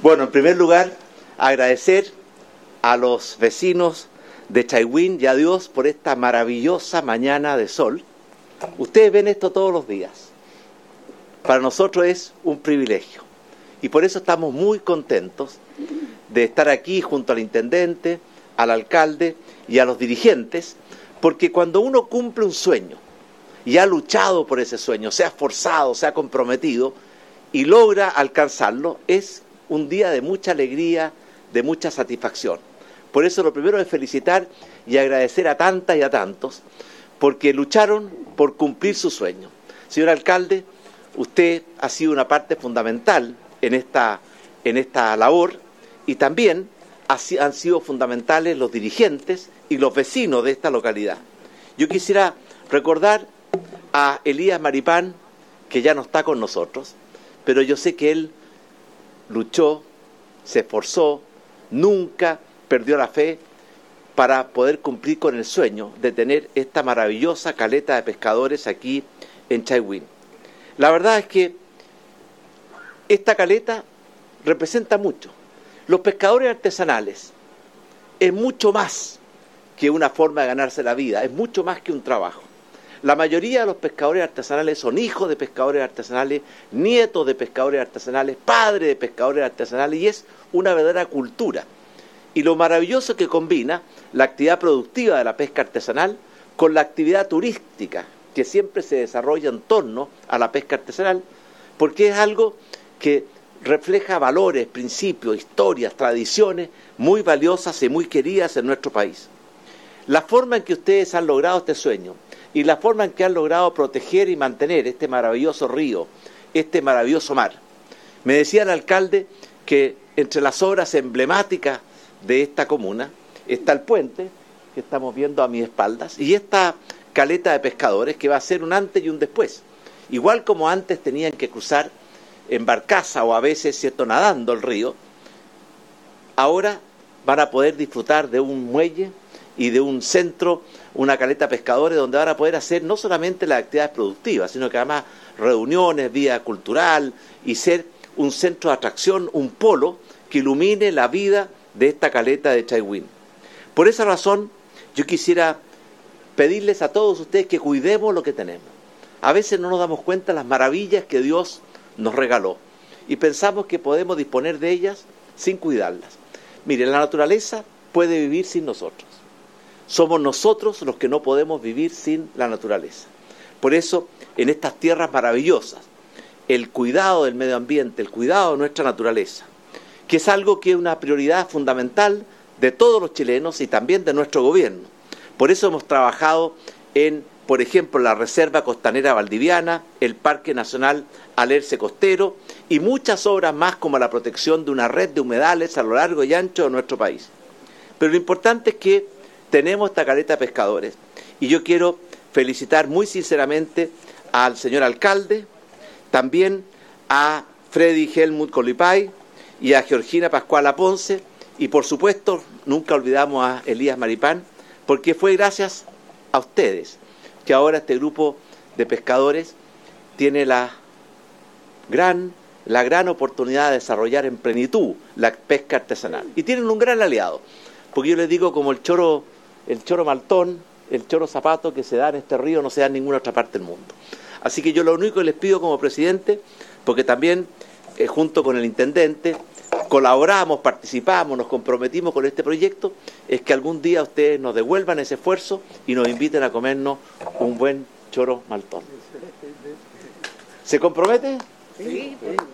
Bueno, en primer lugar, agradecer a los vecinos de Chaihuín y a Dios por esta maravillosa mañana de sol. Ustedes ven esto todos los días. Para nosotros es un privilegio. Y por eso estamos muy contentos de estar aquí junto al intendente, al alcalde y a los dirigentes, porque cuando uno cumple un sueño y ha luchado por ese sueño, se ha esforzado, se ha comprometido y logra alcanzarlo, es un día de mucha alegría, de mucha satisfacción. Por eso lo primero es felicitar y agradecer a tantas y a tantos, porque lucharon por cumplir su sueño. Señor alcalde, usted ha sido una parte fundamental en esta labor, y también han sido fundamentales los dirigentes y los vecinos de esta localidad. Yo quisiera recordar a Elías Maripán, que ya no está con nosotros, pero yo sé que él luchó, se esforzó, nunca perdió la fe para poder cumplir con el sueño de tener esta maravillosa caleta de pescadores aquí en Chaihuín. La verdad es que esta caleta representa mucho. Los pescadores artesanales es mucho más que una forma de ganarse la vida, es mucho más que un trabajo. La mayoría de los pescadores artesanales son hijos de pescadores artesanales, nietos de pescadores artesanales, padres de pescadores artesanales, y es una verdadera cultura. Y lo maravilloso que combina la actividad productiva de la pesca artesanal con la actividad turística, que siempre se desarrolla en torno a la pesca artesanal, porque es algo que refleja valores, principios, historias, tradiciones muy valiosas y muy queridas en nuestro país. La forma en que ustedes han logrado este sueño y la forma en que han logrado proteger y mantener este maravilloso río, este maravilloso mar. Me decía el alcalde que entre las obras emblemáticas de esta comuna está el puente que estamos viendo a mis espaldas y esta caleta de pescadores que va a ser un antes y un después. Igual como antes tenían que cruzar en barcaza o a veces, ¿cierto?, nadando el río, ahora van a poder disfrutar de un muelle y de un centro, una caleta de pescadores, donde van a poder hacer no solamente las actividades productivas, sino que además reuniones, vida cultural, y ser un centro de atracción, un polo que ilumine la vida de esta caleta de Chaihuín. Por esa razón, yo quisiera pedirles a todos ustedes que cuidemos lo que tenemos. A veces no nos damos cuenta de las maravillas que Dios nos regaló y pensamos que podemos disponer de ellas sin cuidarlas. Mire, la naturaleza puede vivir sin nosotros. Somos nosotros los que no podemos vivir sin la naturaleza. Por eso, en estas tierras maravillosas, el cuidado del medio ambiente, el cuidado de nuestra naturaleza, que es algo que es una prioridad fundamental de todos los chilenos y también de nuestro gobierno. Por eso hemos trabajado en, por ejemplo, la Reserva Costanera Valdiviana, el Parque Nacional Alerce Costero y muchas obras más como la protección de una red de humedales a lo largo y ancho de nuestro país. Pero lo importante es que tenemos esta caleta de pescadores y yo quiero felicitar muy sinceramente al señor alcalde, también a Freddy Helmut Colipay y a Georgina Pascuala Ponce y por supuesto nunca olvidamos a Elías Maripán, porque fue gracias a ustedes que ahora este grupo de pescadores tiene la gran oportunidad de desarrollar en plenitud la pesca artesanal. Y tienen un gran aliado, porque yo les digo, como el choro maltón, el choro zapato que se da en este río no se da en ninguna otra parte del mundo. Así que yo lo único que les pido como presidente, porque también junto con el intendente colaboramos, participamos, nos comprometimos con este proyecto, es que algún día ustedes nos devuelvan ese esfuerzo y nos inviten a comernos un buen choro maltón. ¿Se compromete? Sí.